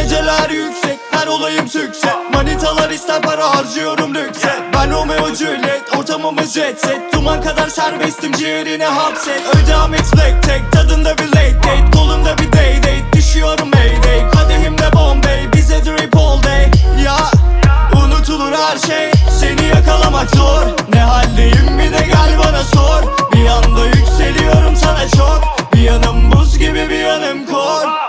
Geceler yüksek, her olayım sükse. Manitalar ister para, harcıyorum lükse. Ben Romeo Juliet, ortamımız jet set. Duman kadar serbestim, ciğerine hapset. Ödem expect tek, tadında bir late date. Kolumda bir day date, düşüyorum mayday. Kadehimde Bombay, bize drip all day. Ya unutulur her şey, seni yakalamak zor. Ne haldeyim bir de gel bana sor. Bir anda yükseliyorum sana çok. Bir yanım buz gibi, bir yanım kor.